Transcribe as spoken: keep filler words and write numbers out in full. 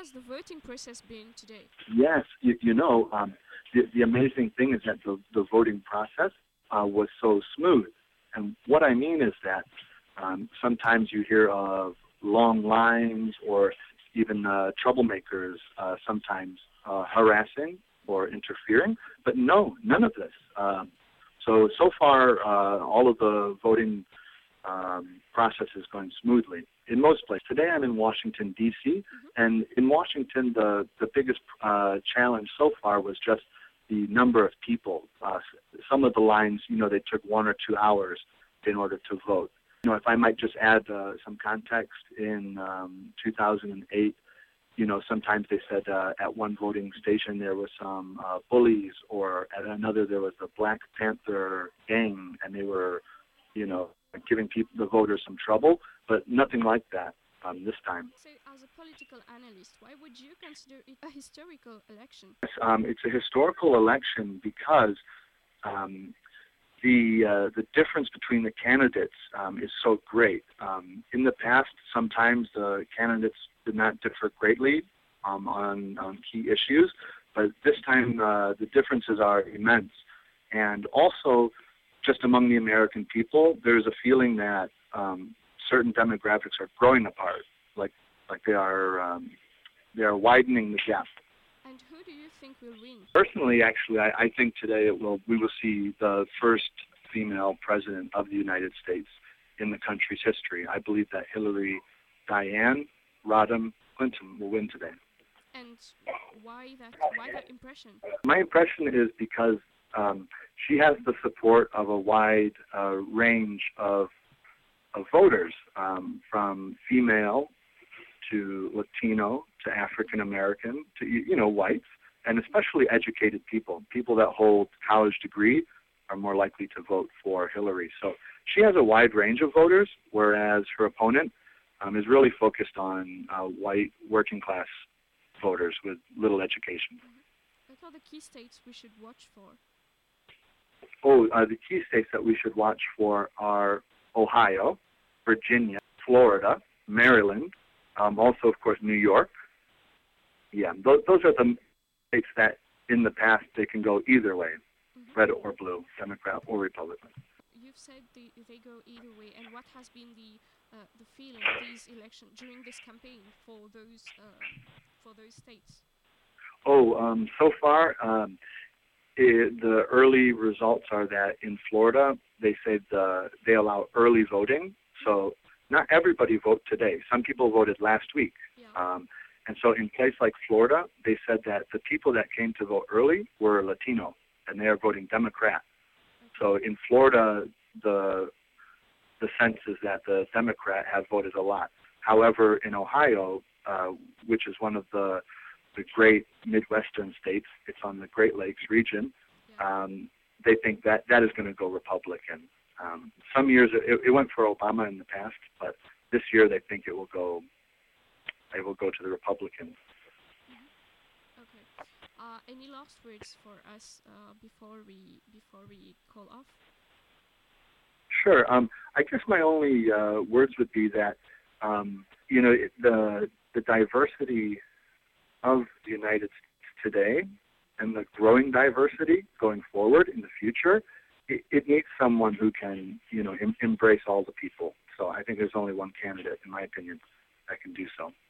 has the voting process been today? Yes, you, you know, um, the, the amazing thing is that the, the voting process uh, was so smooth. And what I mean is that um, sometimes you hear of long lines or even uh, troublemakers uh, sometimes uh, harassing or interfering, but no, none of this. Um, so, so far, uh, all of the voting um, process is going smoothly in most places. Today I'm in Washington, D C, Mm-hmm. and in Washington, the, the biggest uh, challenge so far was just the number of people. Uh, some of the lines, you know, they took one or two hours in order to vote. You know, if I might just add uh, some context, in um, two thousand eight, you know, sometimes they said uh, at one voting station there was some uh, bullies, or at another there was the Black Panther gang, and they were, you know, giving people, the voters, some trouble. But nothing like that um, this time. So, as a political analyst, why would you consider it a historical election? Um, it's a historical election because um, the uh, the difference between the candidates um, is so great. Um, in the past, sometimes the candidates did not differ greatly um, on, on key issues, but this time uh, the differences are immense. And also, just among the American people, there's a feeling that um, certain demographics are growing apart, like like they are um, they are widening the gap. And who do you think will win? Personally, actually, I, I think today it will. We will see the first female president of the United States in the country's history. I believe that Hillary Diane Rodham Clinton will win today. And why that? Why that impression? My impression is because um, she has the support of a wide uh, range of of voters, um, from female to Latino to African American to, you know, whites, and especially educated people. People that hold college degree are more likely to vote for Hillary. So she has a wide range of voters, whereas her opponent um, is really focused on uh, white working class voters with little education. What are the key states we should watch for? Oh, uh, the key states that we should watch for are Ohio, Virginia, Florida, Maryland, um, also, of course, New York. Yeah, those, those are the states that in the past they can go either way, Mm-hmm. red or blue, Democrat or Republican. You've said they, they go either way, and what has been the uh, the feeling these elections during this campaign for those uh, for those states? Oh, um, so far, um, it, the early results are that in Florida, they say the, they allow early voting. So not everybody voted today. Some people voted last week. Yeah. Um, and so in place like Florida, they said that the people that came to vote early were Latino, and they are voting Democrat. Okay. So in Florida, the the sense is that the Democrat have voted a lot. However, in Ohio, uh, which is one of the the great Midwestern states, it's on the Great Lakes region, Yeah. um, they think that that is going to go Republican. Um, some years it, it went for Obama in the past, but this year they think it will go. It will go to the Republicans. Mm-hmm. Okay. Uh, any last words for us uh, before we before we call off? Sure. Um, I guess my only uh, words would be that um, you know it, the the diversity of the United States today and the growing diversity going forward in the future, it, it needs someone who can, you know, em- embrace all the people. So I think there's only one candidate, in my opinion, that can do so.